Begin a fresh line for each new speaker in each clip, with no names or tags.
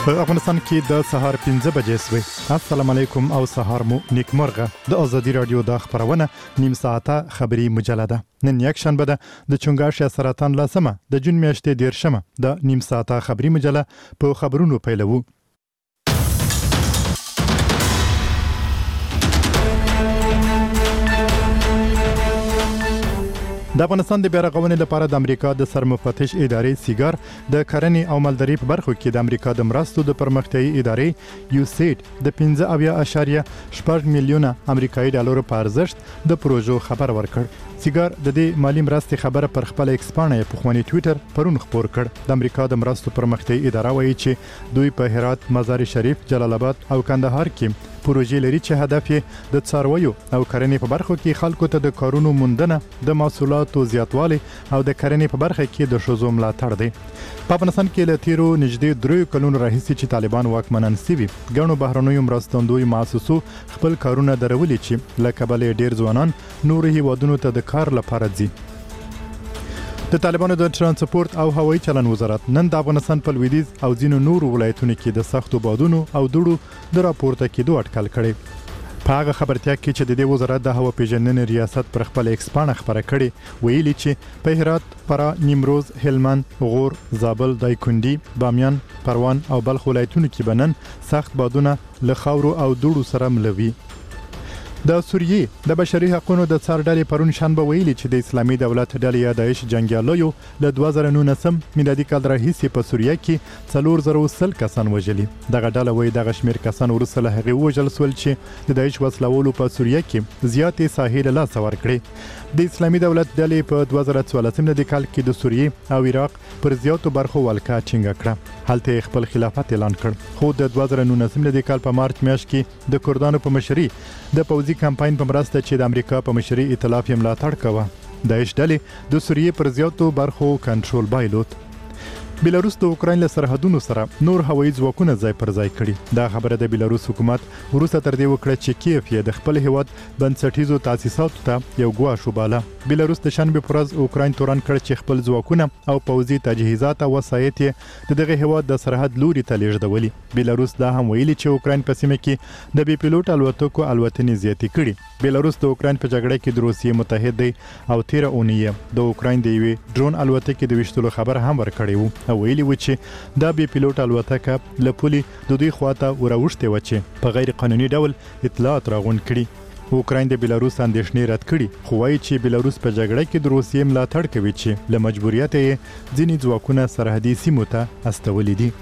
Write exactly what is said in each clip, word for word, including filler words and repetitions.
په افغانستان کې د سهار پنځه بجې سوې. السلام علیکم او سهار مو نیکمرغه. د ازادي رادیو د خبرونه نیم ساعته خبری مجله. نن یک شنبه ده د چنګاښ سرطان لسمه د جون میاشتې دیرشمه د نیم ساعته خبری مجله په خبرونو پیلوو. د افغانستان د بیارغونې لپاره د امریکا د سرمفتش ادارې سیګار د کرنې او مالدارۍ په برخو کې د امریکا د مرستو د پرمختیايي ادارې یو سیډ د پنځه اویا اشاریه شپږ میلیونه امریکایي ډالر په ارزښت د پروژو خبر ورکړ. سیګار د دې مالی مرستې خبره پر خپل ایکسپانه په خواني ټوئیټر پرون خبر کړ. د امریکا د مرستو پرمختیايي اداره وایي چې دوی په هرات، مزار شریف، جلال آباد او کندهار کې پروژې لري چې هدف یې د څارویو او کرنې په برخو کې خلکو ته د کارونو موندنه، د محصولاتو زیاتوالی او د کرنې په برخه کې د ښځو ملاتړ دی. په افغانستان کې له تیرو نږدې دریو کلونو راهیسې چې طالبان واکمنان سوي، ګڼو بهرنیو مرستندوی مؤسسو خپل کارونه درولي چې له کبله ډیر ځوانان نورو هیوادونو ته د کار لپاره ځي. د طالبانو د ترانسپورت او هوایي چلن وزارت نن د افغانستان په لویدیځ او ځینو نورو ولایتونو کې د سختو بادونو او دوړو د راپورته کېدو اټکل کړی. په هغه خبرتیا کې چې د دې وزارت د هوا پیژندنې ریاست پر خپل ایکسپانه خبره کړې، ویلي چې په هرات، فراه، نیمروز، هلمند، غور، زابل، دایکنډي، بامیان، پروان او بلخ ولایتونو کې بنن سخت بادونه له خاورو او دوړو سره ملوي. د سوریې د بشري حقوقو د څار ډلې پرون شنبه ویلي چې د اسلامي دولت ډلې یا داعش جنگیالیو له دوه زره نولسم میلادي کال راهیسې په سوریه کې څلور زره او سل کسان وژلي. دغه ډله وایي دغه شمیر کسان وروسته له هغې ووژل سول چې د داعش وسلوالو په سوریه کې زیاتې ساحې له لاسه ورکړې. د اسلامي دولت ډلې په دوه زره څوارلسم میلادي کال کې د سوریې او عراق پر زیاتو برخو ولکه ټینګه کړه. هلته خپل خلافت اعلان کړ. خو د دوه زره نولسم میلادي کال په مارچ میاشت کې د کردانو په مشرۍ د پوځي کمپاین په مرسته چې د امریکا په مشرۍ ائتلاف یې ملاتړ کوه، داعش ډلې د سوریې پر زیاتو برخو کنټرول بایلود. بیلاروس د اوکراین له سرحدونو سره نور هوایي ځواکونه ځای پر ځای کړي. دا خبره د بیلاروس حکومت وروسته تر دې وکړه چې کیف یې د خپل هیواد بنسټیزو تاسیساتو ته یو ګواښ وباله. بیلاروس د شنبې په ورځ اوکراین تورن کړ چې خپل ځواکونه او پوځي تجهیزات او وسایط یې د دغه هیواد د سرحد لوري ته لیږدولي. بیلاروس دا هم ویلي چې اوکراین په سیمه کې د بي پیلوټ الوتکو الوتنې زیاتې کړي. بیلاروس د اوکراین په جګړه کې د روسیې متحد دی او تیر اونۍ د اوکراین د یوې ډرون الوتکې د وشتلو خبر هم ورکړی وو او ویلي و چې دا بي پیلوټ الوتکه له پولي د دوی خواته وراوښتې و چې په غیر قانوني ډول اطلاعات راغونډ کړي. اوکراین د بیلاروس اندېښنې رد کړي، خو وایي چې بیلاروس په جګړه کې د روسیې ملاتړ کوي چې له مجبوریت یې ځینې ځواکونه سرحدي سیمو ته استولي دي.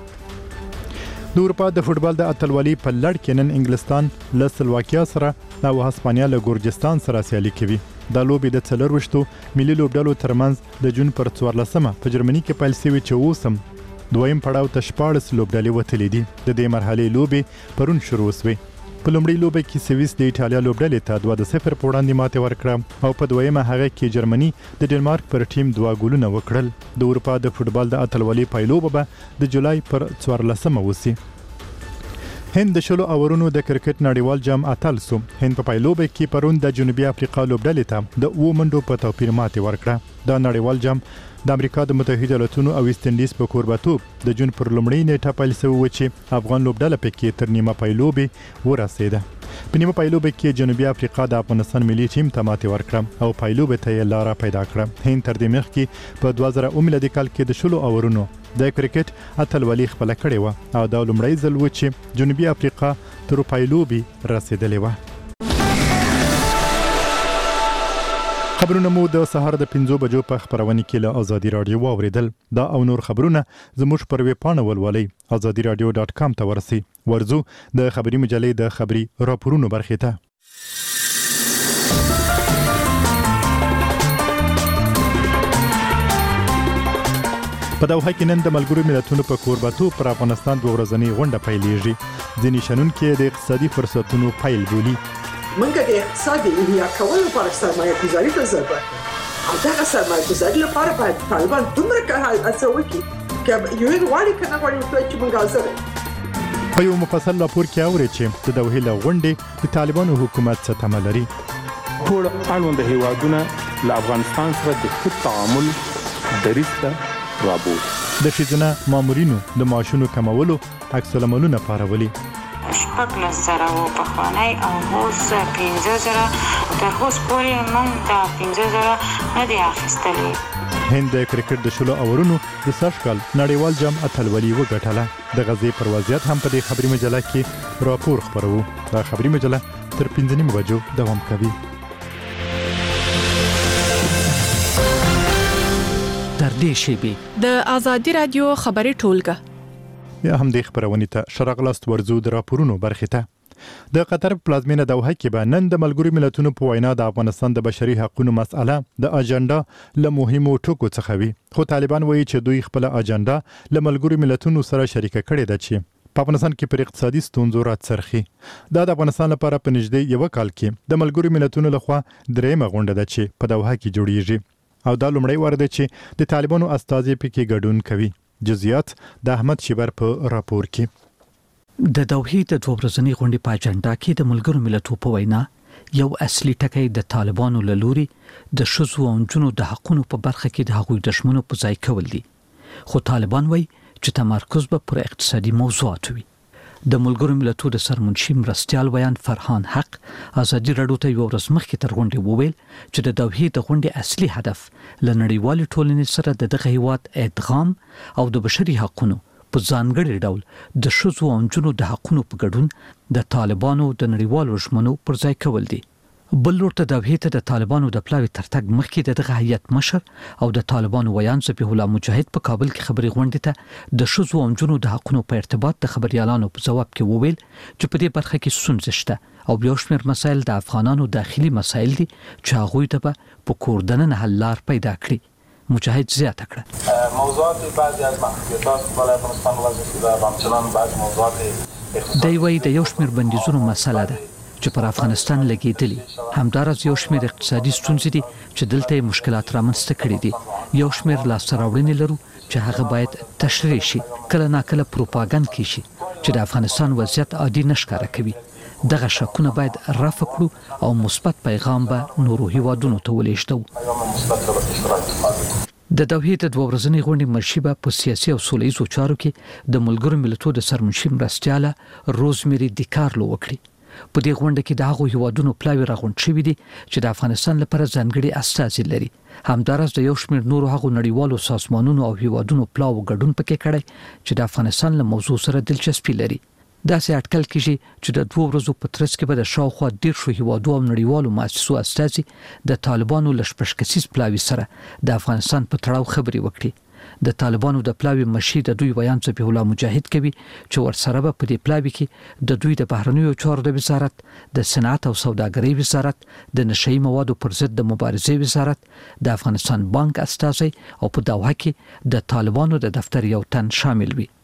د اروپا د فوټبال د اتلولۍ په لړ کې نن انګلستان له سلواکیا سره او هسپانیا له ګورجستان سره سیالي کوي. دا لوبې د څلورویشتو ملي لوبډلو ترمنځ د جون پر څوارلسمه په جرمني کې پیل شوې چې اوس هم دویم پړاو ته شپاړس لوبډلې وتلې دي. د دې مرحلې لوبې پرون شروع شوې. په لومړۍ لوبه کې سویس د ایټالیا لوبډلې ته دوه د صفر په وړاندې ماتې ورکړه او په دویمه هغه کې جرمني د ډنمارک پر ټیم دوه ګولونه وکړل. د اروپا د فوټبال د اتلولۍ پایلوبه به د جولای پر څوارلسمه وسی. هند د شلو اورونو د کرکټ نړیوال جام اتل سو. هند په پایلوبه کې پرون د جنوبي افریقا لوبډلې ته د اوو منډو په توپیر ماتې ورکړه. دا نړیوال جام د امریکا د متحده ایالاتونو او ویسټ انډیز په کوربتوب د جون پر لومړۍ نیټه پیل شوی و چې افغان لوبډله پکې تر نیمه پایلوبې ورسېده. په نیمه پایلوبه کې جنوبي افریقا د افغانستان ملي ټیم ته ماتې ورکړه او پایلوبې ته یې لاره پیدا کړه. هند تر دې مخکې په دوه زره اووه میلادي کال کې د شلو اورونو د کرکټ اتلولۍ خپله کړې وه او دا لومړی ځل و چې جنوبي افریقا تر پایلوبې رسېدلې وه. خبرونه مو د سهار د پنځو بجو په خبرونه کې له ازادي رادیو واوریدل. دا او نور خبرونه زموږ پر ویب پاڼه ولولئ ازادي رادیو ډاټ کام ته ورسئ. ورځو د خبري مجلې د خبري راپورونو برخې ته. په دوحه کې نن د ملګرو ملتونو په کوربتوب پر افغانستان دوه ورځنۍ غونډه پیلېږي. ځینې شنونکي د اقتصادي فرصتونو پیل بولي.
منګه د اقتصادي احیا کولو لپاره سرمایه گذاري ته ضرورت ده او دغه سرمایه گذاري لپاره باید طالبان دومره کار هڅه وکړي چې یو غواړي کنه غواړي چې موږ حاضر.
په یو مفصل راپور کې اوري چې د دوحې له غونډې د طالبانو حکومت څه تمه لري.
ټول اړوند هیوادونه له افغانستان سره د ښه تعامل دریځ ته رابوت.
د ښځینه مامورینو د معاشونو کمولو عکس العملونه پارولي.
شپږ لس زره و پخوانی او اوس پنځه زره. تر اوس پورې موږ دا پنځه زره نه دي اخیستلي.
هند د کرکټ د شلو اورونو د سږ کال نړیوال جام اتلولي وګټله. د غزې پر وضعیت هم په دې خبري مجله کې راپور خپروو. دا خبري مجله تر پنځه نیمو بجو دوام کوي.
در دې شیبې
د آزادي رادیو خبري ټولګه
یا هم د خبرونې ته شرغلاست ورزو د راپورونو برخه ته. د قطر پلازمینه دوحه کې به نن د ملګرو ملتونو په وینا د افغانستان د بشري حقوقو مسأله د اجنډا له مهمو ټکو څخه وي. خو طالبان وایي چې دوی خپل اجنډا له ملګرو ملتونو سره شریکه کړې ده چې په افغانستان کې پر اقتصادي ستونزو راڅرخي. دا د افغانستان لپاره په نږدې یو کال کې د ملګرو ملتونو لخوا درېمه غونډه ده چې په دوحه کې جوړیږي او دا لومړی وار دی چې د طالبانو استازي پکې ګډون کوي. جزئیات د احمد شیبر په راپور کې.
د دوحې د دوه ورځنۍ غونډې په اجنډا کې د ملګرو ملتونو په وینا یو اصلي ټکی د طالبانو له لوري د ښځو او نجونو د حقوقو په برخه کې د هغوی دښمنو په ځای کول دي. خو طالبان وایي چې تمرکز به پر اقتصادي موضوعات وي. د ملګرو ملتونو د سرمنشي مرستیال ویان فرحان حق ازادي راډیو ته یو ورځ مخکې تر غونډې وویل چې د دوحې د غونډې اصلي هدف له نړیوال ټولنې سره د دغه هیواد ادغام او د بشري حقوقو په ځانګړي ډول د ښځو او نجونو د حقوقو په ګډون د طالبانو د نړیوالو ژمنو پر ځای کول دي. بل لور ته دوحې ته د طالبانو د پلاوي ترتګ مخکې د دغه هیئت مشر او د طالبانو ویان ذبیح الله مجاهد په کابل کې خبري غونډې ته د ښځو او نجونو د حقوقو په ارتباط د خبريالانو په جواب کې وویل چې په دې برخه کې ستونزې شته او بیا شمېر مسایل د افغانانو داخلي مسایل دي چې هغوی ته په کور دننه حل لار پیدا کړي. مجاهد زیاته کړه
موضوعات بعضی از محدودیت‌ها که برای افغانستان وضع شده و همچنان بعضی موضوعات
دی وایي د یو شمېر بندیزونو مسله ده چې پر افغانستان لګېدلي. همداراز یو شمېر اقتصادي ستونزې دي چې دلته مشکلات رامنځته کړي دي. یو شمېر لاسته راوړنې لرو چې هغه باید تشریح شي. کله ناکله پروپاګاندا کیږي چې د افغانستان وضعیت عادي نشکاره کوي. دغه شکونه باید رفع کړو او مثبت پیغام به نورو هیوادونو ته ولېږدو. د دوحې د دوه ورځنۍ غونډې مرشي به په سیاسي او سولهییزو چارو کې د ملګرو ملتونو د سرمنشي مرستیاله روزمیری دیکارلو وکړي. په دې غونډه کې د هغو هیوادونو پلاوي راغونډ شوي دي چې د افغانستان لپاره ځانګړي استازي لري. همداراز د یو شمېر نورو هغو نړیوالو سازمانونو او هیوادونو پلاو ګډون پکې کړی چې د افغانستان له موضوع سره دلچسپي لري. داسې اټکل کېږي چې د دوه ورځو په ترڅ کې به د شاوخوا دېرشو هیوادو او نړیوالو مؤسسو استازي د طالبانو له شپږ کسیز پلاوي سره د افغانستان په تړاو خبرې وکړي. د طالبانو د پلاوي مشي د دوی ویان ذبیح الله مجاهد کوي چې ورسره به په دې پلاوي کې د دوی د بهرنیو چارو د وزارت، د صنعت او سوداګرۍ وزارت، د نشئی موادو پر ضد د مبارزې وزارت، د افغانستان بانک استازي او په دوحه کې د طالبانو د دفتر یو تن شامل وي.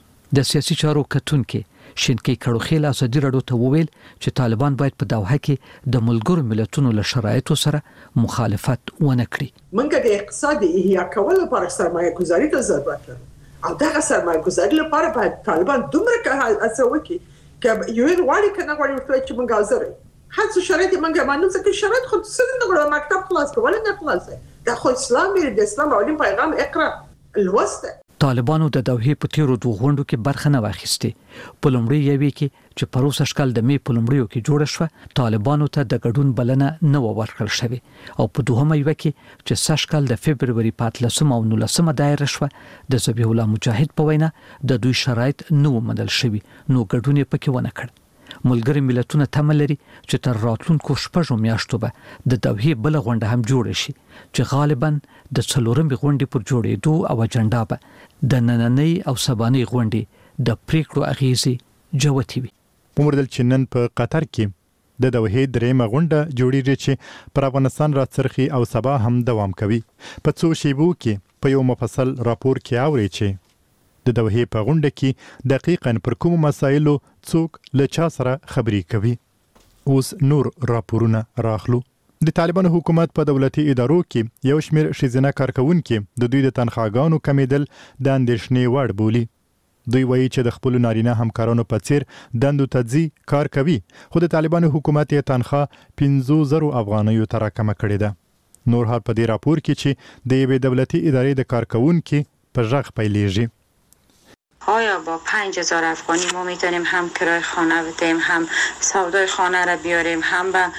د سیاسي چارو کتونکو شینکی کړوخیل ازادي راډیو ته وویل چې طالبان باید په دوحه کې د ملګرو ملتونو له شرایطو سره مخالفت ونه کړي.
موږ د اقتصادي احیا کولو لپاره سرمایه گذاري ته ضرورت لرو او دغه سرمایه گذاري لپاره باید طالبان دومره هڅه وکړي چې یو غواړي کنه غواړي ورته چې موږ حاضر یو. هڅه شرایط موږ باندې ځکه شرایط خو څنګه غواړو مکتب خلاص کول نه خلاص دا خو اسلام دی، د اسلام او دین پیغام اقرا الوسته.
طالبانو د دوحې په تیرو دوه غونډو کې برخه نه واخیستې. په لومړي یوې کې چې پروسه شکل د مې په لومړیو کې جوړه شوه طالبانو ته د ګډون بلنه نه ورکړل شوې او په دوهمه یوه کې چې سږکال د فبروري په اتلسمه او نولسمه دایره شوه د ذبیح الله مجاهد په وینا د دوی شرایط نه ومنل شوي نو ګډون یې پکې ونه کړ. ملګري ملتونه تمه لري چې تر راتلونکو شپږو میاشتو به د دوحې بل غونډه هم جوړه شي چې غالبا د څلورمې غونډې پر جوړېدو او اجنډا به د نننۍ او سبانۍ غونډې د پریکړو اغیزې جوتي وي.
ومردل چې نن په قطر کې د دوحې درېمه غونډه جوړیږي چې پر افغانستان راڅرخي او سبا هم دوام کوي. په څو شیبو کې په یو مفصل راپور کې اوري چې د دوحې په غونډه کې دقیقاً پر کوم مسایلو څوک له چا سره خبرې کوي. اوس نور راپورونه راخلو. د طالبانو حکومت په دولتي ادارو کې یو شمېر ښځینه کارکونکي د دوی د تنخواګانو کمیدل د اندېښنې وړ بولي. دوی وایي چې د خپل نارینه همکارانو په څیر دندو ته ځي کار کوي خو د طالبانو حکومت یې تنخواه پنځه زره افغانیو ته راکمه کړې ده. نور حال په دې راپور کې چې د یوې دولتي ادارې د کارکونکي په غږ پیلېږي.
آیا با پنج هزار افغانی ما میتونیم هم کرای خانه بدیم، هم سودای خانه را بیاریم، هم به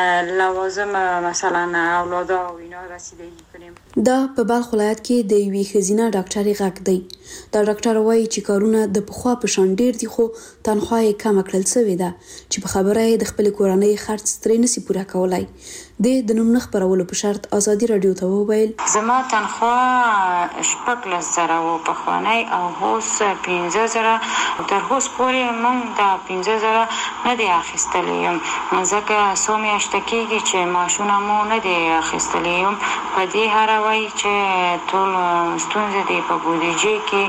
لوازم مثلا اولادا و اینا رسیدگی کنیم؟
دا په بلخ ولایت کې د یوې ښځینه ډاکټرې غږ دی. دا ډاکټر وایي چې کارونه د پخوا په شان ډیر دي، خو تنخواه یې کمه کړل سوې ده چې په خبره یې د خپلې کورنۍ خرڅ ترې نشي پوره کولی. د د نوم نه خپرولو په شرط ازادي راډیو ته وویل
زما تنخواه شپږ لس زره و پخوانی او اوس پنځه زره. تر اوسه پورې موږ دا پنځه زره نه دی اخیستلی یم، ځکه څو میاشتې کېږي چې معاشونه مو نه دی اخیستلی یم. په دې هره وایي چې ټول ستونزې دی په بودیجې کې،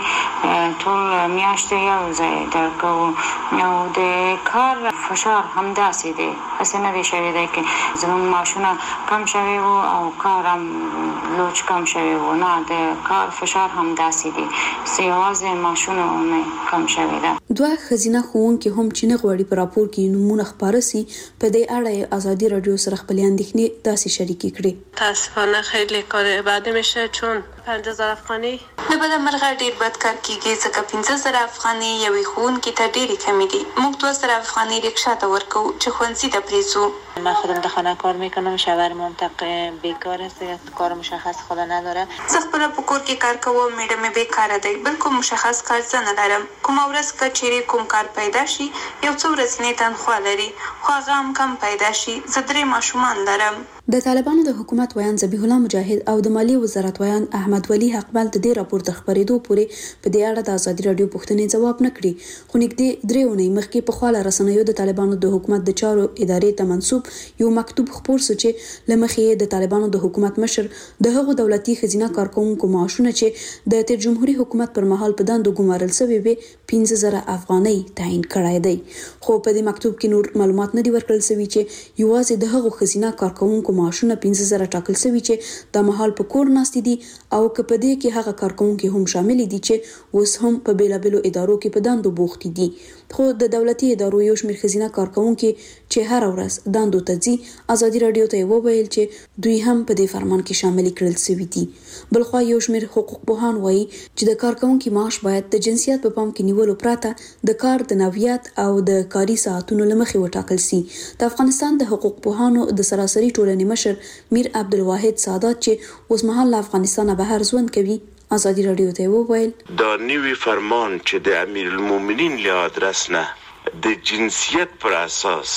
ټول میاشتې یو ځای درکوو او د کار فشار همداسې دی، هسې نه دی شوی دی که زموږ معاشونه کم شوی و او کار هم لوچ کم شوی و. نه، د کار فشار همداسې دی، یوازې معاشونه مې کم شوی ده.
دوه ښځینه ښوونکي هم چې نه غواړي په راپور کې نومونه خپاره سي، په دې اړه یې ازادي راډیو سره خپلې اندېښنې داسې شریکې کړې.
متاسفانه خیلی کار بعدی میشه چون پنج هزار افغانی
نه بده مرغه ډیر بد کار کیږي، ځکه پنځه زره افغاني یوې ښوونکي ته ډېرې کمې دي. موږ دوه زره افغاني رکشا ته ورکوو چې ښوونځي ته پرېځو.
من خودم در خانه کار میکنم، شوهر منطقه بیکار است، کار مشخص خدا نداره.
زه خپله په کور کې کار کوم، میډه مې بیکاره دی، بل کوم مشخص کار زه نه لرم. کومه ورځ که چیرې کوم کار پیدا شي یو څو ورځنۍ تنخواه لري، خو هغه هم کم پیدا شي. زه درې ماشومان لرم.
د طالبانو د حکومت ویان ذبیح الله مجاهد او د مالیې وزارت ویان احمد ولی حقمل د دې راپور د خبرېدو پورې په دې اړه د ازادي راډیو پوښتنې ځواب نه کړي، خو نږدې درې اونۍ مخکې په خواله رسنیو د طالبانو د حکومت د چارو ادارې ته منسوب یو مکتوب خپور شو چې له مخې د طالبانو د حکومت مشر د هغو دولتي ښځینه کارکوونکو معاشونه چې د تیر جمهوریت حکومت پر مهال په دندو ګمارل شوي وي پنځه زره افغانۍ تعیین کړی دی. خو په دې مکتوب کې نور معلومات نه دي ورکړل شوي چې یوازې د هغو ښځینه کارکوونکو معاشونه پنځه زره ټاکل شوي چې د مهال په کور ناستې دي، او که په دې کې هغه کارکوونکي هم شامل دي چې اوس هم په بیلابیلو ادارو کې په دندو بوخت دي. خو د دولتي ادارو یو شمېر ښځینه کارکوونکي چې هر ورځ دندو ته ځي ازادي راډیو ته وویل چې دوی هم په دې فرمان کې شامل کړل شوي دي. بلخوا یو شمېر حقوق پوهان وایي چې د کارکوونکي معاش باید د جنسیت په پام کې نیولو پرته د کار د نوعیت او د کاري ساعتونو له مخې وټاکل شي. د افغانستان د حقوق پوهانو د سراسري ټولنې مشر میر عبدالواحد سادات چې اوس مهال له افغانستانه بهر ژوند کوي ازادي راډیو ته وویل
دا نوی فرمان چې د امیر المؤمنین له ادرس نه د جنسیت پر اساس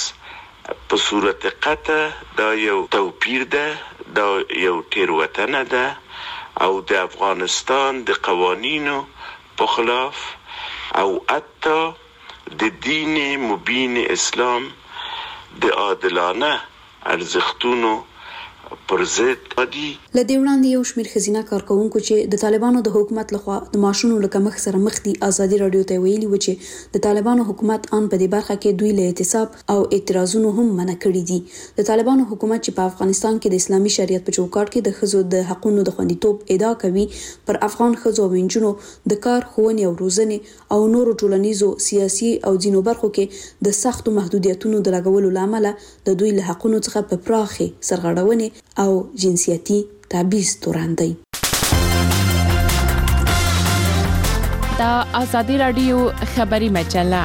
په صورت قطع دا یو توپیر ده، دا یو تیروتنه ده او د افغانستان د قوانینو په خلاف او حتی د دین مبین اسلام د عادلانه ارزښتونو پر ضد دی.
لدې وړاندې یو شمېر ښځینه کارکوونکو چې د طالبانو د حکومت لخوا د معاشونو له کمښت سره مخ دي ازادي راډیو ته ویلي و چې د طالبانو حکومت ان په دې برخه کې دوی له اعتصاب او اعتراضونو هم منع کړي دي. د طالبانو حکومت چې په افغانستان کې د اسلامي شریعت په چوکاټ کې د ښځو د حقونو د خوندیتوب ادعا کوي، پر افغان ښځو او نجونو د کار، ښوونې او روزنې او نورو ټولنیزو، سیاسي او ځینو برخو کې د سختو محدودیتونو د لګولو له امله د دوی له حقونو څخه په پراخې سرغړونې او جنسیتي تبعیض تورن دی.
دا ازادي راډیو خبري مجله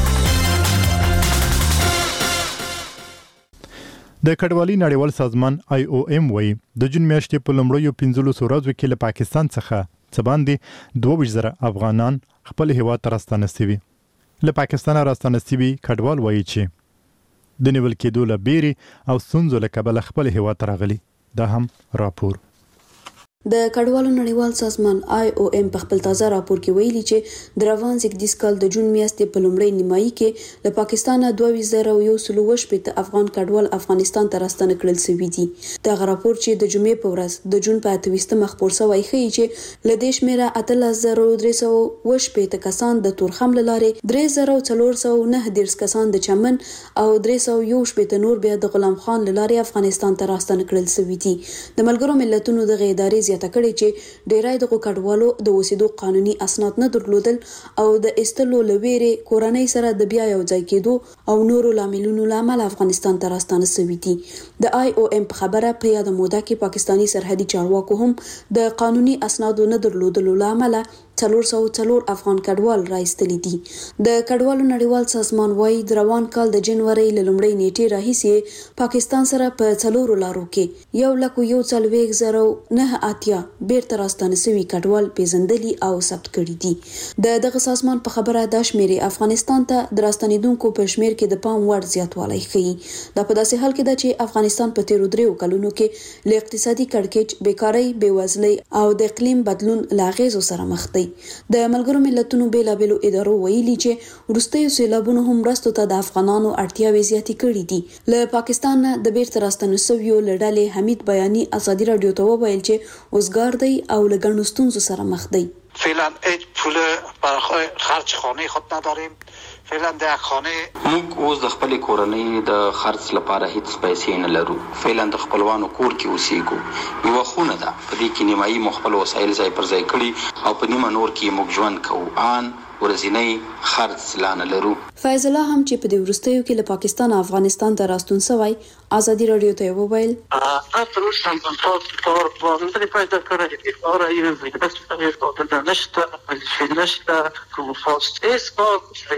د کډوالۍ نړیوال سازمان آی او ایم وایي د جون میاشتې په لومړیو پنځلسو ورځو کې له پاکستان څخه څه باندې دوه ویشت زره افغانان خپل هیواد ته راستانه شوي. له پاکستانه راستانه شوي کډوال وایي چې د نیول کېدو له بیرې او ستونزو له کبله خپل هیواد ته راغلي. دا هم راپور
د کډوالو نړیوال سازمان آی او ایم په خپل تازه راپور کې ویلي چې د روان زیږدیز کال د جون میاشتې په لومړۍ نیمایي کې له پاکستانه دوه ویشت زره یو سل اووه شپېته افغان کډوال افغانستان ته راستنه کړل شوي دي. دغه راپور چې د جمعې په ورځ د جون په اته ویشتمه خپور شوی ښیي چې له دې شمېره اتلس زره درې سوه اووه شپېته کسان د تورخم له لارې، درې زره څلور سوه نهه دېرش کسان د چمن او درې سوه یو شپېته نور بیا د غلام خان له لارې افغانستان ته راستنه کړل شوي دي. د ملګرو ملتونو دغه ادارې زیاته کړې چې ډیری دغه کډوالو د اوسېدو قانوني اسناد نه درلودل او د ایستلو له ویرې کورنۍ سره د بیا یو ځای کېدو او نورو لاملونو له امله افغانستان ته راستانه شوي دي. د آی او ایم په خبره په یاده موده کې پاکستاني سرحدي چارواکو هم د قانوني اسنادو نه درلودلو له امله څلور سوه څلور افغان کډوال راایستلي دي. د کډوالو نړیوال سازمان وايي د روان کال د جنوري له لومړۍ نیټې راهیسې پاکستان سره په څلورو لارو کې یو لک یو څلوېښت زره نه اتیا بیرته راستانه شوي کډوال پیژندلي او ثبت کړي دي. د دغه سازمان په خبره دا شمیرې افغانستان ته د راستنیدونکو په شمیر کې د پام وړ زیاتوالی ښیي. دا په داسې حال کې ده چې افغانستان په تیرو دریو کلونو کې له اقتصادي کړکېچ، بیکارۍ، بېوزلۍ او د اقلیم بدلون له اغیزو سره مخ دی. د ملګرو ملتونو بیلابیلو ادارو ویلي چې وروستیو سیلابونو هم مرستو ته د افغانانو اړتیاوې زیاتې کړي دي. له پاکستان نه د بیرته راستنو شویو له ډلې حمید بیاني ازادي راډیو ته وویل چې اوسګار دی او له ګڼو ستونزو سره مخ دی.
فعلا هیچ پول برای خرج خانه خود نداریم. فعلا د خانه
موږ اوس د خپل کورنۍ د خرڅ لپاره هیڅ پیسې نه لرو. فعلا د خپلوانو کور کې اوسېږو. یو خونه ده په دې کې نیمایي مخبل وسایل ځای پر ځای کړي او په نیمه نور کې موږ ژوند کوو. ان ورځنی خرڅ لا نه لرو.
فیض الله هم چې په دې وروستیو کې له پاکستان او افغانستان ته راستون شوی ازادي راډیو ته وویل
اصل شان په تور باندې پیدا کړی دی. اور یې بس په دې نشته چې نشته کوم فاست اس او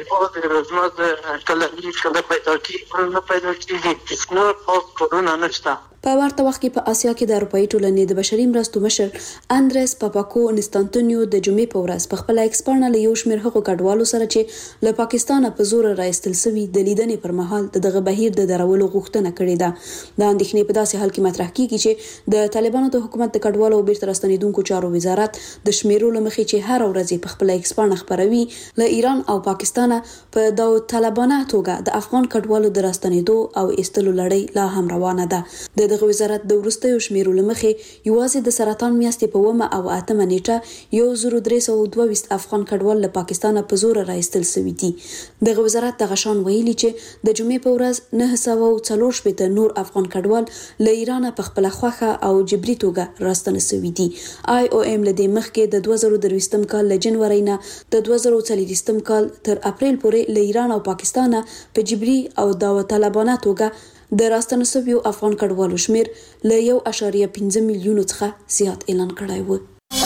د رزمات کله کله پیدا کیږي نه پیدا کیږي نو په کرونا نشته.
په ورته وخت کې په آسیا کې د اروپאי ټولنې د بشري مرستو مشر اندرس پاپاکو انستانتونیو د جمعې په ورځ په خپل ایکسپرنل یو شمېر هغو کډوالو سره چې له پاکستانه په زور راایستل شوي د لیدنې پر مهال دغه بهیر د درولو غوښتنه کړې ده. د اندېښنې په داسې حال کې مطرح کیږي چې د طالبانو د حکومت د کډوالو او بیرته راستنیدونکو چارو وزارت د شمیرو له مخې چې هر ورځ په خپل ایکسپرن خبروي له ایران او پاکستانه په داو طالبانه توګه د افغان کډوالو د راستنیدو او ایستلو لړۍ لا هم روانه ده. د دغه وزارت د وروستیو شمیرو له مخې یوازې د سرطان میاشتې په اومه او اتمه نیټه یو زر درې سوه دوه ویشت افغان کډوال له پاکستانه په زور راایستل شوي دي. دغه وزارت دغه شان ویلي چې د جمعې په ورځ نه سوه څلور شپېته نور افغان کډوال له ایران په خپل خوخه او جبري توګه راستنه شوي دي. آی او ام له دې مخکې د دوه زره درویشتم کال له جنوري نه د دوه زره څلوېښتم کال تر اپریل پورې له ایران او پاکستانه په جبري او داوطلبانه توګه د راستنه شویو افغان کډوالو شمیر له یو اعشاریه پنځه میلیونو څخه زیات اعلان کړی و.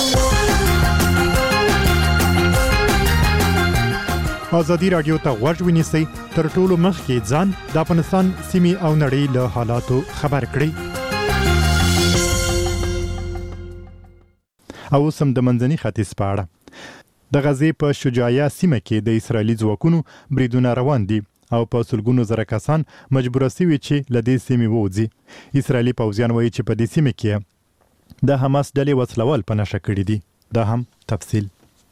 ازادي راډیو ته غوږ ونیسئ تر ټولو مخکې ځان د افغانستان سیمې او نړۍ له حالاتو خبر کړئ. او سم د منځني ختیځ په اړه د غزې په شجاعیه سیمه کې د اسرایلي ځواکونو بریدونه روان دي او په سلګونو زره کسان مجبور شوي چې له دې سیمې ووځي. اسرایلي پوځیان وایي چې په دې سیمه کې د حماس ډلې وسلوال په نښه کړي دي. دا هم تفصیل.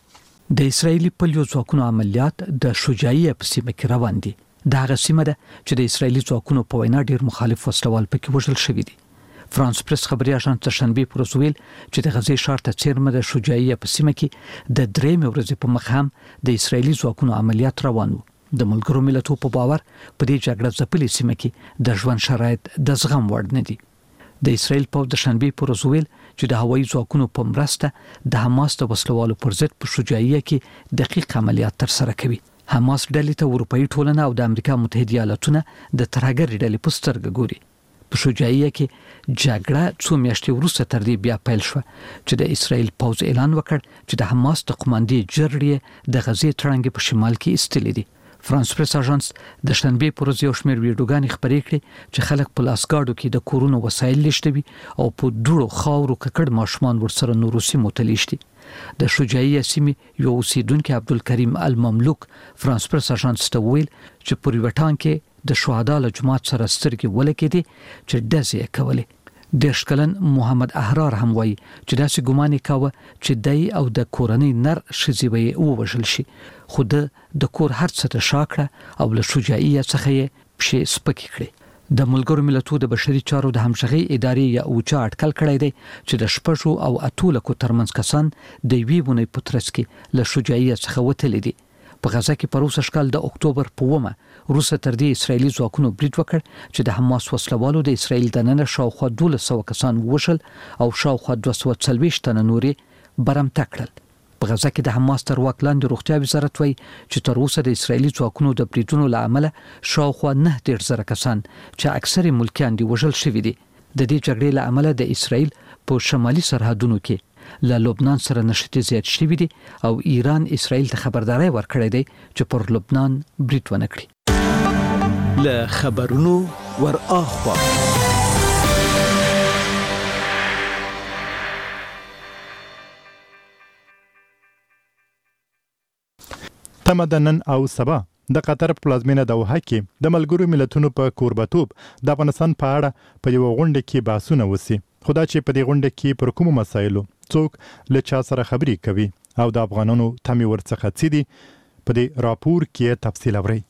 د اسرایلي پلیو ځواکونو عملیات د شجاعیه په سیمه کې روان دي. دا هغه سیمه ده چې د اسرایلي ځواکونو په وینا ډیر مخالف وسلوال پکې وژل شوي دي. فرانس پریس خبري اژانس د شنبې پر ورځ ویل چې د غزې ښار ته څیرمه د شجاعیه په سیمه کې د درېمې ورځې په مخ هم د اسرایلي ځواکونو عملیات روان وو. د ملګرو ملتونو په باور په دې جګړه ځپلې سیمه کې د ژوند شرایط د زغم وړ نه دي. د اسرایل پوځ د شنبې پر ورځ ویل چې د هوایي ځواکونو په مرسته د حماس د وسلوالو پر ضد په شجاعیه کې دقیق عملیات ترسره کوي. حماس ډلې ته اروپאי ټولنه او د امریکا متحده ایالاتونه د ترهګر ډلې په سترګه ګوري. په شجاعیه کې جګړه څو میاشتې وروسته تر دې بیا پیل شوه چې د اسرایل پوځ اعلان وکړ چې د حماس د قوماندې جرړې د غزې تړنګ په شمال کې ایستلې دي. فرانس پریس اژانس د شنبې پر ورځ یو شمېر ویډیوګانې خپرې کړې چې خلک په لاسګاډو کې د کورونو وسایل لیشتوي او په دوړو خاورو ککړ ماشومان ورسره نورو سیمو ته لیشتي. د شجاعیه سیمې یو اوسیدونکي عبدالکریم المملوک فرانس پریس اژانس ته ویل چې په یوه ټانک کې د شهدا له جماعت سره سترګې ولګېدې چې ډزې یې کولې. دېرش کلن محمد احرار هم وایي چې داسې ګمان یې کاوه چې دی او د کورنۍ نر ښځې به یې ووژل شي، خو ده د کور هر څه ته شا کړه او له شجاعیه څخه یې پښې سپکې کړې. د ملګرو ملتونو د بشري چارو د همغږۍ ادارې یا اوچا اټکل کړی دی چې د شپږو او اتو لکو ترمنځ کسان د یوې اونۍ په ترڅ کې له شجاعیه څخه وتلي دي. په غزه کې په روسه شکل د اکتوبر په اومه روسه تر دې اسرایلي ځواکونو برید وکړ چې د حماس وسلوالو د اسرایل دننه شاوخوا دولس سوه کسان ووژل او شاوخوا دوه سوه څلوېښت تنه نورې برمته کړل. په غزه کې د حماس تر واک لاندې روغتیا وزارت وایي چې تر اوسه د اسرایلي ځواکونو د بریدونو له امله شاوخوا نه دېرش زره کسان چې اکثر ملکیان دي وژل شوي دي. د دې جګړې له امله د اسرایل په شمالي سرحدونو کې له لبنان سره نشټې زیات شوې دي او ایران اسرائیل ته خبرداري ورکړې ده چې پر لبنان برید ونه کړي.
له خبرونو ور اخوا
تمدنن او سبا د قطر پلازمینه دوحه کې د ملګرو ملتونو په کوربتوب د افغانستان په اړه په یو غونډه کې بحثونه وسی. خدا چې په دې غونډه کې پر کوم مسایلو څوک له چا سره خبري کوي او د افغانانو تمي ورڅخه څه دي په دې راپور کې تفصیل اوري.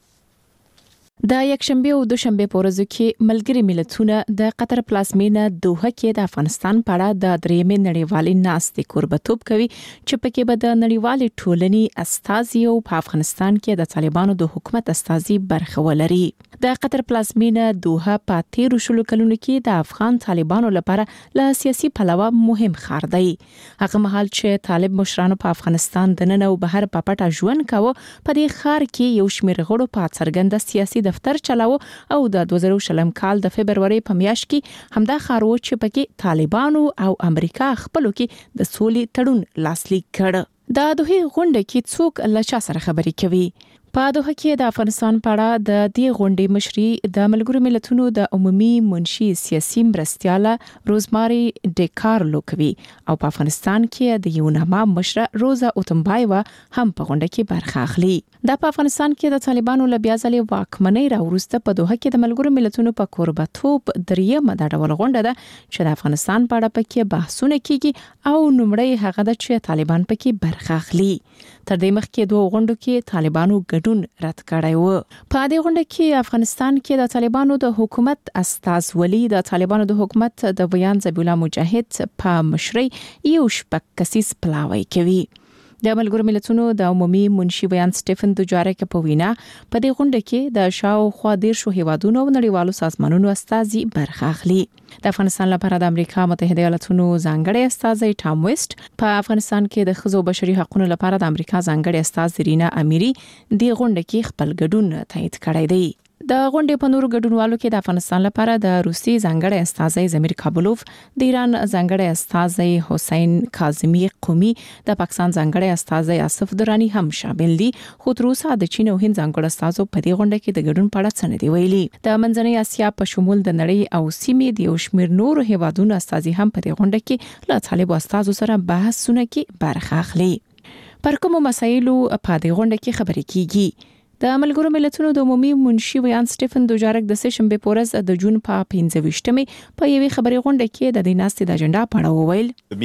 د یکشنبه او دوشنبه په ورځو کې ملګري ملتونه د قطر پلازمینه دوحه کې د افغانستان په اړه د درېمې نړیوالې ناستې کوربتوب کوي چې پکې به د نړیوالې ټولنې استازي او په افغانستان کې د طالبانو د حکومت استازي برخه ولري. د قطر پلازمینه دوحه په تیرو شلو کلونو کې د افغان طالبانو لپاره له سیاسي پلوه مهم ښار دی. هغه مهال چې طالب مشرانو په افغانستان دننه او بهر په پټه ژوند کاوه، په دې ښار کې یو شمېر غړو په څرګنده سیاسي دفتر چلاو او د دوه زره شلم کال د فبرवरी په میاشت کې همدا ښار و چې پکې طالبانو او امریکا خپلو کې د سولې تړون لاسلیک کړ. د دوه غونډې کې څوک له چا سره خبري کوي؟ په دوحه کې د افغانستان په اړه د دې غونډې مشري د ملګرو ملتونو د عمومي منشي سیاسي مرستياله روزماري ډیکارلو کوي او په افغانستان کې د یوناما مشره روزا اوتمبایوا هم په غونډه کې برخه اخلي. د په افغانستان کې د طالبانو له بیا ځلې واکمنۍ راوروسته په دوحه کې د ملګرو ملتونو په کوربتوب دریمه د ډول غونډه ده چې د افغانستان په اړه پکې بحثونه کیږي او نومړی هغه د چې طالبان پکې برخه اخلي. تر دې مخکې دوه غونډو کې طالبانو ګډون رد کړی و. په دې غونډه کې افغانستان کې د طالبانو د حکومت استازولي د طالبانو د حکومت د ویان ذبیح الله مجاهد په مشرۍ یو شپږ کسیز پلاوی کوي. د ملګرو ملتونو د عمومي منشي ویان سټيفن دوجارک په وینا په دې غونډه کې د شاوخوا دیر شو هیوادونو او نړیوالو سازمانونو استازي برخه اخلي. د افغانستان لپاره د امریکا متحده ایالاتونو ځانګړي استازي ټام ویسټ، په افغانستان کې د ښځو بشري حقوقو لپاره د امریکا ځانګړي استاذ رینا اميري د غونډه کې خپل ګډون تایید کړی دی. د غونډې په نورو ګډونوالو کې د افغانستان لپاره د روسي ځانګړي استازي زمیر کابلوف، د ایران ځانګړي استازي حسین کاظمی قومي، د پاکستان ځانګړي استازي آصف درانی هم شامل دي. خو تر اوسه د چین او هند ځانګړي استازو په دې غونډه کې د ګډون په اړه څه نه دی ویلي. د منځنۍ اسیا په شمول د نړۍ او سیمې د یو شمېر نورو هیوادونو استازي هم په دې غونډه کې له طالبانو استازو سره بحثونه کې برخه اخلي. پر کومو مسایلو په دې غونډه کې خبرې کیږي؟ د ملګرو ملتونو د عمومي منشي ویان سټيفن دوجارک د سشنبه پورز د جون په پنځه ویشتمې په یوې خبري غونډه کې د دې ناستې د اجنډا په اړه وویل.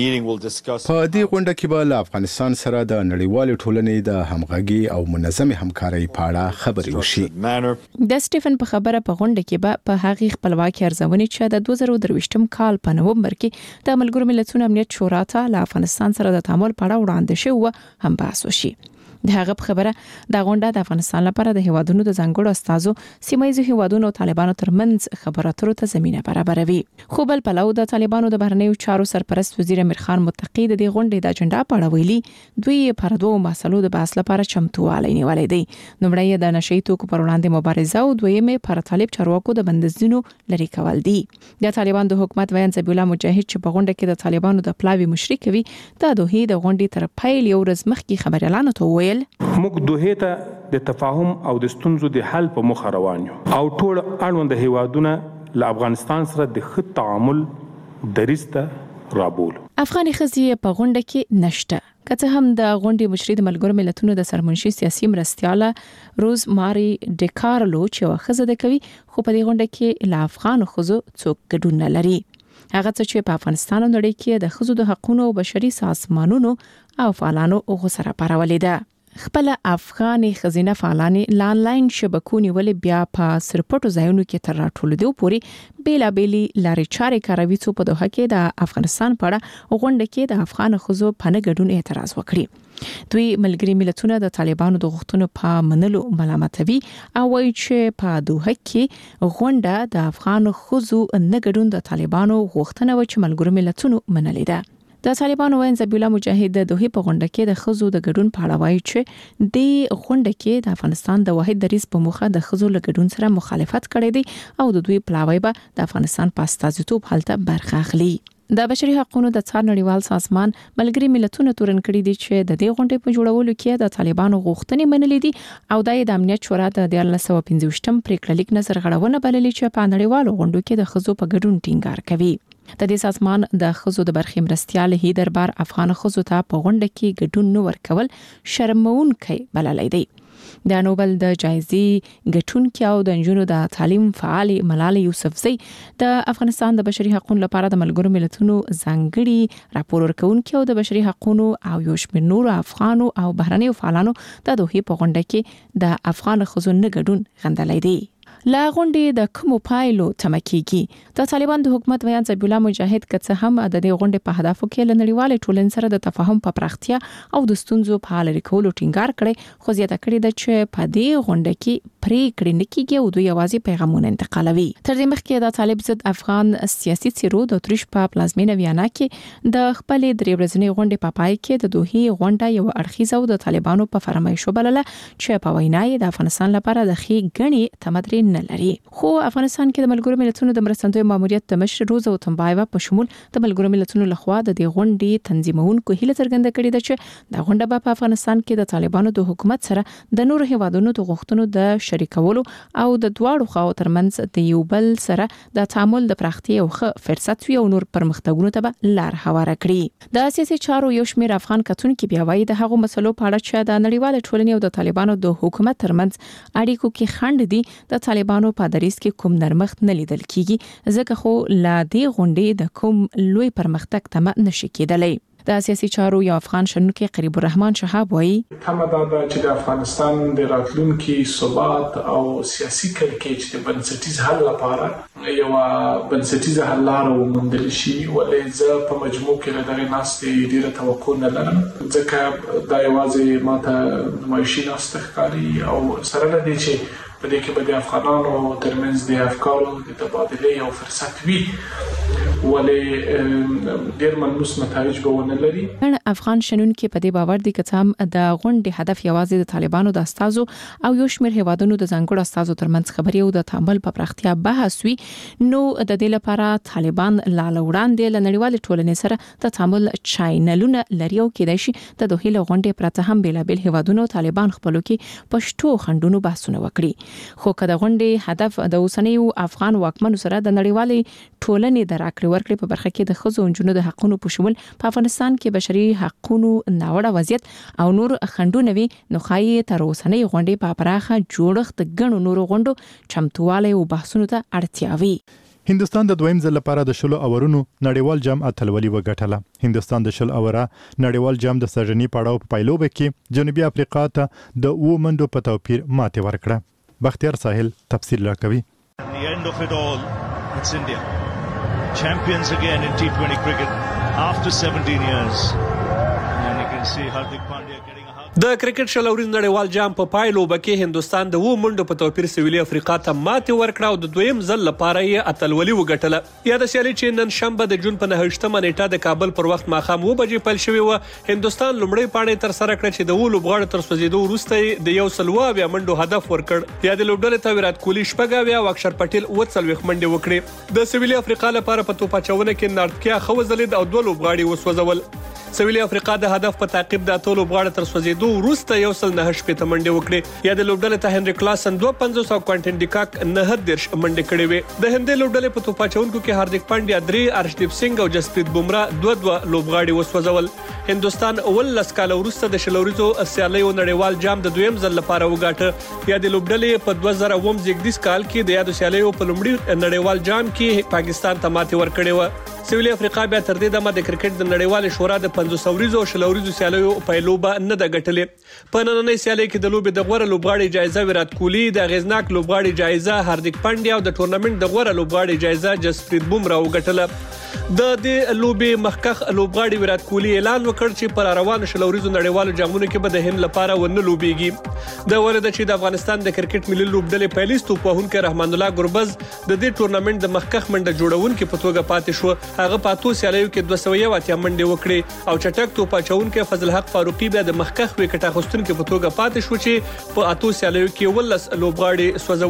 په دې غونډه کې به له افغانستان سره د نړیوال ټولنې د همغږي او منظمې همکارۍ په اړه خبرې وشي.
د سټيفن په خبره په غونډه کې به په هغې خپلواکي ارزونې چې د دوه زره درویشتم کال په نومبر کې د ملګرو ملتونو امنیت شورا ته له افغانستان سره د تعامل په اړه وړاندې شوی هم بحث وشي. د هغه خبره د غونډه د افغانستان لپاره د هیوادونو د ځانګړو استازو سیمایي هیوادونو او طالبانو ترمنځ خبرو اترو ته زمينه برابروي. خو بل پلو د طالبانو د بهرنیو چارو سرپرست وزیر امیر خان متقی د دې غونډې د اجنډا په اړه ویلي دوی پر دوه مسلو د بحث لپاره چمتووالی نیولې دي. نومړی د نشئی توکو پر وړاندې مبارزه او دویمه پر طالب چارواکو د بندیزونو لري کول دي. د طالبان د حکومت ویان ذبیح الله مجاهد چې په غونډه کې د طالبانو د پلاوی مشري کوي د دوه د غونډې تر پیل یو ورځ مخکې خبر اعلان وکړ.
موږ دوه ته د تفاهم او د ستونزو د حل په مخ روان یو او ټول اړوند هیوادونه له افغانستان سره د ښه تعامل دریسته رابول.
افغاني ښځې په غونډه کې نشته. که څه هم د غونډې مشري د ملګرو ملتونو د سرمنشي سیاسي مرستياله روزماري ډیکارلو چې واخزه د کوي، خو په دې غونډه کې له افغان ښځو څوک ګډون نه لري. هغه څه چې په افغانستان او نړۍ کې د ښځو د حقوقو او بشري سازمانونو او فعالانو غوسره پارولې ده. خپل افغاني خزینه فعالانه لانلاین شبکو نیولې بیا په سرپټو ځایونو کې تر راټولېدو پوري بیلا بیلی لارې چارې کاروي څو په دوحه کې د افغانستان په اړه غونډه کې د افغان ښځو په نه ګډون اعتراض وکړي. دوی ملګري ملتونه د طالبانو د غوښتنو په منلو ملامتوي او وایي چې په دوحه کې غونډه د افغان ښځو نه ګډون د طالبانو غوښتنه و چې ملګري ملتونو منلې ده. د طالبانو وین ذبیح الله مجاهد د دوه په غونډه کې د ښځو د ګډون په اړه وایي چې د غونډه کې د افغانستان د واحد دریځ په موخه د ښځو له ګډون سره مخالفت کړی دی او د دوی پلاوی به د افغانستان په استازیتوب هلته برخه اخلي. د بشري حقوقو د څار نړیوال سازمان ملګری ملتونو تورن کړی دي چې د دې غونډې په جوړولو کې د طالبانو غوښتنې منلې دي او د امنیت شورا د ألف وتسعمية وخمسين م پریکړه لیک نظر غړونه بللې چې په نړیوالو غونډو کې د خزو په ګډون ټینګار کوي. د دې سازمان د خزو د برخې مرستيال هي دربار افغان خزو ته په غونډه کې ګډون نو ورکول شرمونکي بللې دی. د نوبل د جایزې ګټونکو او د انجونو د تعلیم فعال ملال یوسفزئی د افغانستان د بشري حقوقو لپاره د ملګرو ملتونو ځانګړي راپور ورکونکو او د بشري حقوقو او یو شمېر نور افغانو او بهرنیو فعالانو د دوه په غونډه کې د افغان خزو نه ګډون غندلې دی. لا غونډې د کومو پایلو تمکیږي د طالبان د حکومت ویان ذبیح الله مجاهد کڅ هم د دې غونډې په هدفو کې لنړیوال ټولنې سره د تفاهم په پراختیا او د ستونزو په حل کولو ټینګار کړي خو زیاته کړي د چې په دې غونډه کې پریکړې نه کیږي او دوی یوازې پیغامونه انتقالوي. تر دې مخکې د طالب ضد افغان سیاسي څیرو د اتریش په پلازمینه ویانا کې د خپل درې ورځنۍ غونډې په پای کې د دوه غونډه یو اړخیزه او د طالبانو په فرمایشو بلله چې په وینا د افغانستان لپاره د خې غني تمدرین لري. خو افغانستان کې د ملګرو ملتونو د مرستندوی ماموریت د مشر روزا وتمبایوا په شمول د ملګرو ملتونو لخوا د دې غونډې تنظیمونکو هیله څرګنده کړې ده چې د غونډه په افغانستان کې د طالبانو د حکومت سره د نور هیوادونو د غوښتنو د شریکولو او د دواړو خواو ترمنځ د یو بل سره د تعامل د پراختیا او ښه فرصت وي او نور پرمختګونو ته لار هواره کړي. د سیاسي چارو یو شمېر افغان کتونکو بیا وايي د هغو مسلو په اړه چې د نړیوال ټولنې او د طالبانو د حکومت ترمنځ اړیکو کې خنډ دي د طالبانو په دریس کې کوم نرمښت نه لیدل کیږي ځکه خو لا دې غونډې د کوم لوی پرمختګ تمه نشي کېدلی. د سیاسي چارو یو افغان شنونکي قریب الرحمن شهاب وایي
تمه دا ده چې د افغانستان د راتلونکي ثبات او سیاسي کړکېچ د بنسټیز حل لپاره یو بنسټیز حل لار وموندل شي ولې زه په مجموع کې له دغه ناستې ډیره توقع نه لرم ځکه دا یوازې ماته نمایشي ناست ښکاري او سره له دې چې په دې کې به د افغانانو ترمنځ د افکارو د تبادلې او فرصت وي ولې ډېر ملموس نتایج به ونه لري.
افغان شنونکي په دې باور دي چې هم د غونډې هدف یوازې د طالبانو د استازو او یو شمېر هیوادونو د ځانګړو استازو ترمنځ خبري او د تعامل په پراختیا بحث وي نو د دې لپاره طالبان لا وړاندې له نړیوال ټولنې سره د تعامل چینلونه لري او کېدای شي د دوه غونډې پرته هم بلابل هیوادونو طالبان خپلو کې پښتو خندونو بحثونه وکړي. خو کله غونډې هدف د اوسنیو افغان واکمنو سره د نړیوالې ټولنې د راکړې ورکړې په برخه کې د خزو انجونو د حقوقو په شمول په افغانستان کې بشري حقوقو ناوړه وضعیت او نور خندونه وي نو خایي تر اوسنۍ غونډې په پراخه جوړښت غنو نور غونډو چمتواله او بحثونو ته اړتیا وي.
هندستان د دویم ځل لپاره د شلو اورونو نړیوال جام اتلولي وګټله. هندستان د شل اوره نړیوال جام د سرجنی پړاو په پایلوبه کې جنوبي افریقا ته د اوو منډو په توپیر ماته ورکړه. بختیار ساحل تفصیل راکوي.
The end of it all, it's India. Champions again in T twenty cricket after seventeen years. And you can see Hardik Pandya getting a hug.
د کرکټ شلوري نړیوال جام په پایلوبه کې هندستان د وو منډو په توپیر سویلي افریقا ته ماتې ورکړه او د دویم ځل لپاره یې اتلولي وګټله. یا د سیالي چې نن شنبه د جون په نهشتمه نیټه د کابل پر وخت ماښام اوه بجې پیل شوې وه هندستان لومړی پاڼې تر سره کړه چې د وو لوبغاړو تر سوځېدو وروسته د یو سل اوه اویا منډو هدف ورکړ. یا د لوبډلې ته ویرات کوهلي شپږ اویا او اکشر پټیل اووه څلوېښت منډې وکړې. د سویلي افریقا لپاره په توپ اچونه کې نارتکیا ښه وځلېد او دوه لوبغاړي وسوځول. سویلي افریقا د هدف په تعقیب د اته لوبغاړو تر سوځېدو وروسته یو سل نهه شپېته منډې وکړې. یا د لوبډلې ته هنري کلاسن دوه پنځوس او کوانټین ډیکاک نهه دېرش منډې کړې وې. د هندۍ لوبډلې په توپ اچونکو کې هاردیک پانډیا درې، ارشدیپ سنګ او جسپریت بومرا دوه دوه لوبغاړي وسوځول. هندستان اولس کال وروسته د شلوریزو سیالیو نړیوال جام د دویم ځل لپاره وګاټه. یا د لوبډلې په دوه زره اووم زیږدیز کال کې د یادو سیالیو په لومړي نړیوال جام کې پاکستان ته ماتې ورکړې وه. سویلي افریقا بیا تر دې دمه د کرکټ د نړیوال شورا د پنځوس اوریزو او شلوریزو سیالیو پایلوبه نه ده ګټلې. په نننۍ سیالۍ کې د لوبې د غوره لوبغاړي جایزه ویرات کوهلي، د اغیزناک لوبغاړي جایزه هاردیک پانډیا او د ټورنمنټ د غوره لوبغاړي جایزه جسپریت بومرا وګټله. د دې لوبې مخکخ لوبغاړي ویرات کوهلي اعلان وکړ چې پر روانو شلوریزو نړیوالو جامونو کې به د هند لپاره ونه لوبېږي. د ورده چې د افغانستان د کرکټ ملي لوبډلې پیلیس توپوهونکی رحمان الله ګربز د دې ټورنمنټ د مخکخ منډه جوړونکي په توګه پاتې شو. هغه په اتو سیالیو کې دوه سوه یو اتیا منډې وکړې او چټک توپ اچونکی فضل حق فاروقي بیا د مخکخ وکټ اخیستونکي په توګه پاتې شو چې په اتو سیالیو کې ولس لوبغاړي سوځول.